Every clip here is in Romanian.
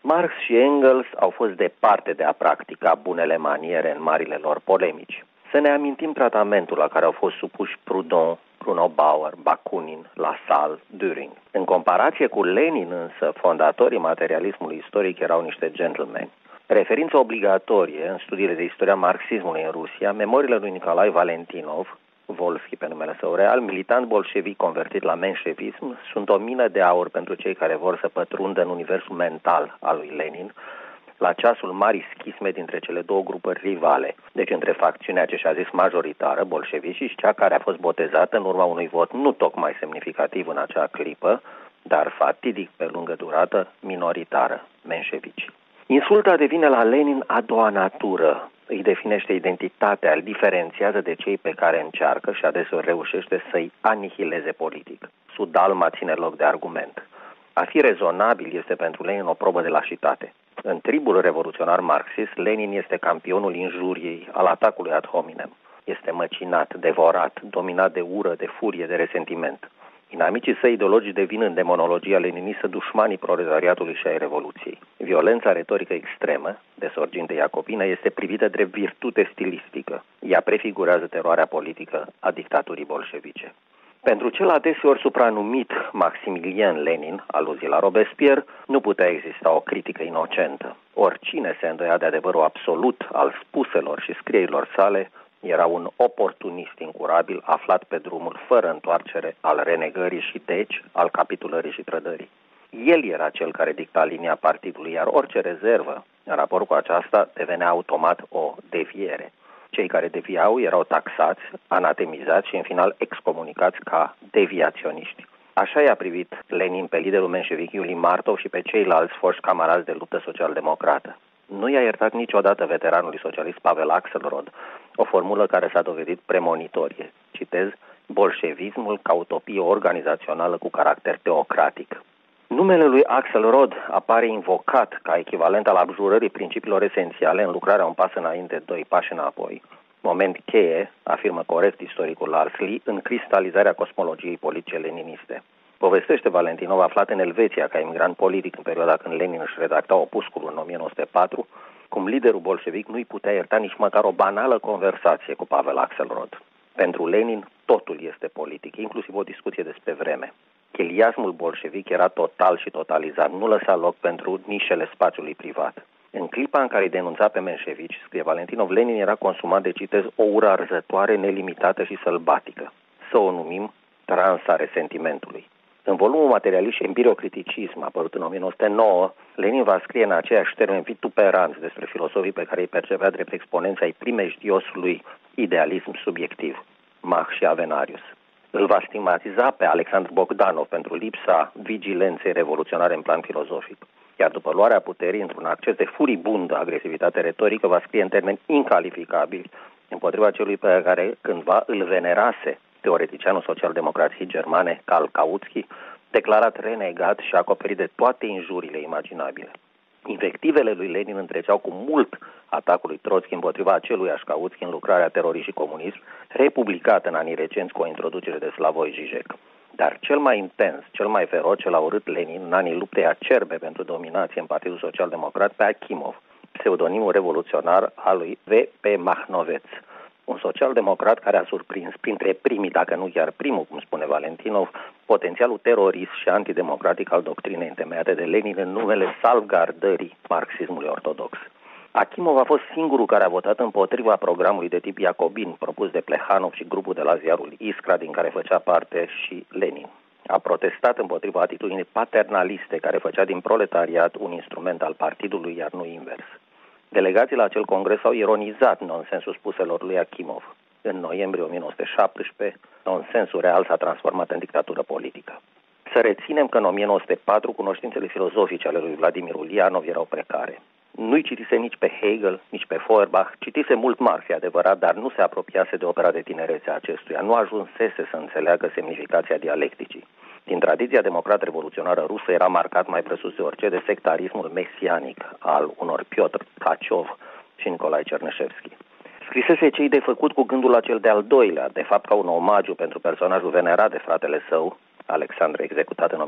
Marx și Engels au fost departe de a practica bunele maniere în marile lor polemici. Să ne amintim tratamentul la care au fost supuși Proudhon, Bruno Bauer, Bakunin, Lassalle, Düring. În comparație cu Lenin însă, fondatorii materialismului istoric erau niște gentlemen. Referință obligatorie în studiile de istoria marxismului în Rusia, memoriile lui Nicolae Valentinov, Volski pe numele său real, militant bolșevic convertit la menșevism, sunt o mină de aur pentru cei care vor să pătrundă în universul mental al lui Lenin, la ceasul marii schisme dintre cele două grupări rivale, deci între facțiunea ce și-a zis majoritară, bolșevicii, și cea care a fost botezată în urma unui vot nu tocmai semnificativ în acea clipă, dar fatidic pe lungă durată, minoritară, menșevicii. Insulta devine la Lenin a doua natură, îi definește identitatea, îl diferențiază de cei pe care încearcă și adeseori reușește să-i anihileze politic. Sudalma ține loc de argument. A fi rezonabil este pentru Lenin o probă de lașitate. În tribul revoluționar marxist, Lenin este campionul injuriei, al atacului ad hominem. Este măcinat, devorat, dominat de ură, de furie, de resentiment. Inamicii săi ideologici devin în demonologia leninistă dușmanii proletariatului și ai revoluției. Violența retorică extremă, de sorginte iacobină, este privită drept virtute stilistică. Ea prefigurează teroarea politică a dictaturii bolșevice. Pentru cel adeseori supranumit Maximilian Lenin, aluzii la Robespierre, nu putea exista o critică inocentă. Oricine se îndoia de adevărul absolut al spuselor și scrierilor sale era un oportunist incurabil aflat pe drumul fără întoarcere al renegării și deci al capitulării și trădării. El era cel care dicta linia partidului, iar orice rezervă în raport cu aceasta devenea automat o deviere. Cei care deviau erau taxați, anatemizați și în final excomunicați ca deviaționiști. Așa i-a privit Lenin pe liderul menșevic Iuli Martov și pe ceilalți foști camarazi de luptă social-democrată. Nu i-a iertat niciodată veteranului socialist Pavel Axelrod, o formulă care s-a dovedit premonitorie. Citez, bolșevismul ca utopie organizațională cu caracter teocratic. Numele lui Axelrod apare invocat ca echivalent al abjurării principiilor esențiale în lucrarea Un pas înainte, doi pași înapoi. Moment cheie, afirmă corect istoricul Lars Lee, în cristalizarea cosmologiei politice leniniste. Povestește Valentinov, aflat în Elveția ca imigrant politic în perioada când Lenin își redacta opusculul în 1904, cum liderul bolșevic nu-i putea ierta nici măcar o banală conversație cu Pavel Axelrod. Pentru Lenin totul este politic, inclusiv o discuție despre vreme. Chiliasmul bolșevic era total și totalizat, nu lăsa loc pentru nișele spațiului privat. În clipa în care îi denunța pe menșevici, scrie Valentinov, Lenin era consumat de, citez, o ură arzătoare, nelimitată și sălbatică. Să o numim transa resentimentului. În volumul Materialist și Empiriocriticism, apărut în 1909, Lenin va scrie în aceiași termeni vituperanți despre filosofii pe care îi percepea drept exponența ai primejdiosului idealism subiectiv, Mach și Avenarius. Îl va stigmatiza pe Alexandru Bogdanov pentru lipsa vigilenței revoluționare în plan filozofic. Iar după luarea puterii, într-un acces de furibundă agresivitate retorică, va scrie în termeni incalificabili împotriva celui pe care cândva îl venerase teoreticianul social-democrației germane, Karl Kautsky, declarat renegat și acoperit de toate injuriile imaginabile. Invectivele lui Lenin întreceau cu mult atacul lui Trotsky împotriva aceluiași Kautsky în lucrarea Terorism și Comunism, republicată în anii recenți cu o introducere de Slavoj Žižek. Dar cel mai intens, cel mai feroce l-a urât Lenin în anii luptei acerbe pentru dominație în Partidul Social-Democrat pe Achimov, pseudonimul revoluționar al lui V.P. Mahnoveț, un social-democrat care a surprins printre primii, dacă nu chiar primul, cum spune Valentinov, potențialul terorist și antidemocratic al doctrinei întemeiate de Lenin în numele salvgardării marxismului ortodox. Achimov a fost singurul care a votat împotriva programului de tip Jacobin propus de Plehanov și grupul de la ziarul Iskra, din care făcea parte și Lenin. A protestat împotriva atitudinii paternaliste care făcea din proletariat un instrument al partidului, iar nu invers. Delegații la acel congres au ironizat nonsensul spuselor lui Achimov. În noiembrie 1917, nonsensul real s-a transformat în dictatură politică. Să reținem că în 1904 cunoștințele filozofice ale lui Vladimir Ulyanov erau precare. Nu-i citise nici pe Hegel, nici pe Feuerbach, citise mult Marx, e adevărat, dar nu se apropiase de opera de tinerețe a acestuia, nu ajunsese să înțeleagă semnificația dialecticii. Din tradiția democrat-revoluționară rusă era marcat mai presus de orice de sectarismul mesianic al unor Piotr Tkachov și Nicolae Cerneșevski. Scrisese ce-i de făcut cu gândul acel de-al doilea, de fapt ca un omagiu pentru personajul venerat de fratele său, Alexandru executat în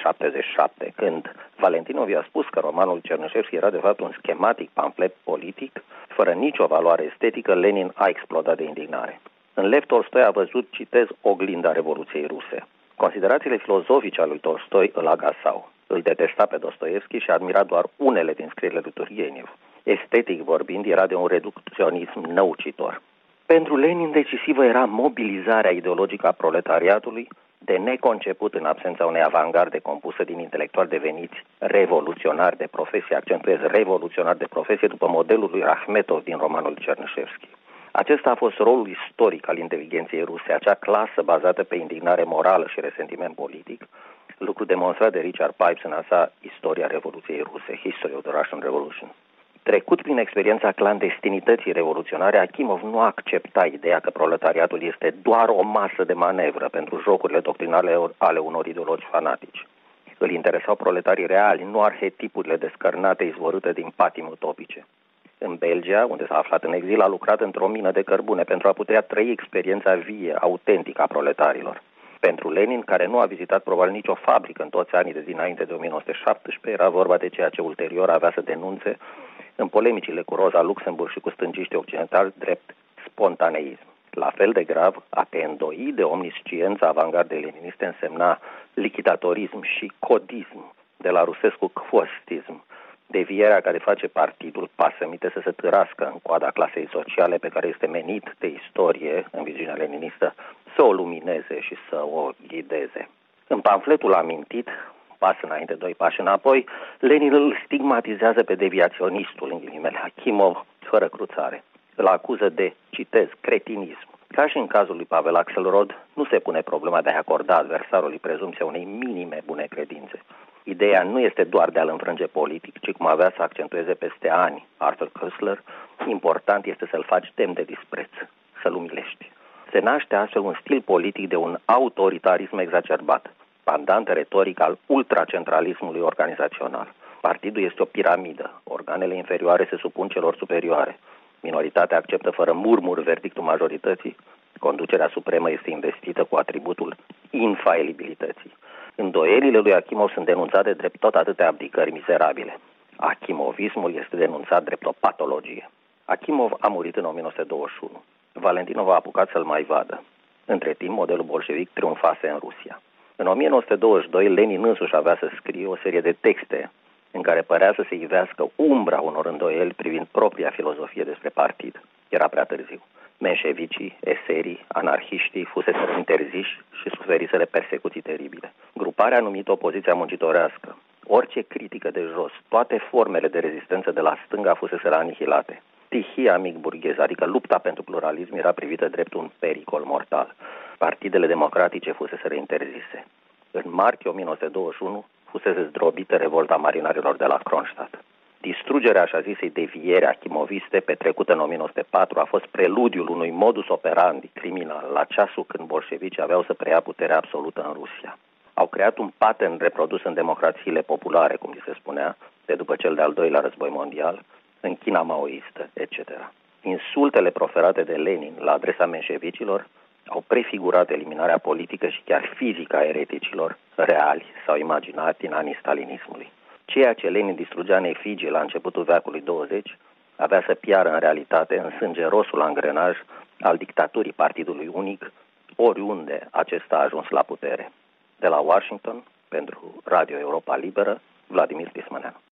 1877, când Valentinov i-a spus că romanul Cernușevski era de fapt un schematic pamflet politic, fără nicio valoare estetică, Lenin a explodat de indignare. În Lev Tolstoi a văzut, citez, oglinda Revoluției ruse. Considerațiile filozofice ale lui Tolstoi îl agasau. Îl detesta pe Dostoevski și admira doar unele din scrierile lui Turgenev. Estetic vorbind, era de un reducționism năucitor. Pentru Lenin decisivă era mobilizarea ideologică a proletariatului, de neconceput în absența unei avangarde compusă din intelectuali deveniți revoluționari de profesie, accentuez revoluționari de profesie după modelul lui Rakhmetov din romanul Cernușevski. Acesta a fost rolul istoric al inteligenței ruse, acea clasă bazată pe indignare morală și resentiment politic, lucru demonstrat de Richard Pipes în a sa Istoria Revoluției Ruse, History of the Russian Revolution. Trecut prin experiența clandestinității revoluționare, Achimov nu accepta ideea că proletariatul este doar o masă de manevră pentru jocurile doctrinale ale unor ideologi fanatici. Îl interesau proletarii reali, nu arhetipurile descărnate izvorâte din patimi utopice. În Belgia, unde s-a aflat în exil, a lucrat într-o mină de cărbune pentru a putea trăi experiența vie, autentică a proletarilor. Pentru Lenin, care nu a vizitat probabil nicio fabrică în toți anii de dinainte de 1917, era vorba de ceea ce ulterior avea să denunțe în polemicile cu Rosa Luxemburg și cu stângiștii occidentali drept spontaneism. La fel de grav, a te îndoi de omnisciența avangardei leniniste însemna lichidatorism și codism, de la rusescu kvostism, devierea care face partidul pasămite să se târască în coada clasei sociale pe care este menit de istorie, în viziunea leninistă, să o lumineze și să o ghideze. În pamfletul amintit, pas înainte, doi pași înapoi, Lenin îl stigmatizează pe deviaționistul, în ghilimele, Achimov, fără cruțare. Îl acuză de, citez, cretinism. Ca și în cazul lui Pavel Axelrod, nu se pune problema de a acorda adversarului prezumția unei minime bune credințe. Ideea nu este doar de a-l înfrânge politic, ci cum avea să accentueze peste ani Arthur Koestler, important este să-l faci demn de dispreț, să-l umilești. Se naște astfel un stil politic de un autoritarism exacerbat, pandant retoric al ultracentralismului organizațional. Partidul este o piramidă, organele inferioare se supun celor superioare, minoritatea acceptă fără murmur verdictul majorității, conducerea supremă este investită cu atributul infailibilității. Îndoielile lui Achimov sunt denunțate drept tot atâtea abdicări mizerabile. Achimovismul este denunțat drept o patologie. Achimov a murit în 1921. Valentinov a apucat să-l mai vadă. Între timp, modelul bolșevic triumfase în Rusia. În 1922, Lenin însuși avea să scrie o serie de texte în care părea să se ivească umbra unor îndoieli privind propria filozofie despre partid. Era prea târziu. Menșevicii, eserii, anarhiștii fuseseră interziși și suferiseră persecuții teribile. Gruparea numită Opoziția Muncitorească, orice critică de jos, toate formele de rezistență de la stânga fuseseră anihilate. Stihia mic burghez, adică lupta pentru pluralism, era privită drept un pericol mortal. Partidele democratice fuseseră interzise. În martie 1921 fusese zdrobită revolta marinarilor de la Kronstadt. Distrugerea așa zisei deviere achimoviste petrecută în 1904 a fost preludiul unui modus operandi criminal la ceasul când bolșevicii aveau să preia puterea absolută în Rusia. Au creat un pattern reprodus în democrațiile populare, cum li se spunea, de după cel de-al doilea război mondial, în China maoistă, etc. Insultele proferate de Lenin la adresa menșevicilor au prefigurat eliminarea politică și chiar fizică a ereticilor reali sau imaginari din anii stalinismului. Ceea ce Lenin distrugea în efigie la începutul veacului 20 avea să piară în realitate în sângerosul angrenaj al dictaturii partidului unic, oriunde acesta a ajuns la putere. De la Washington, pentru Radio Europa Liberă, Vladimir Pismăneanu.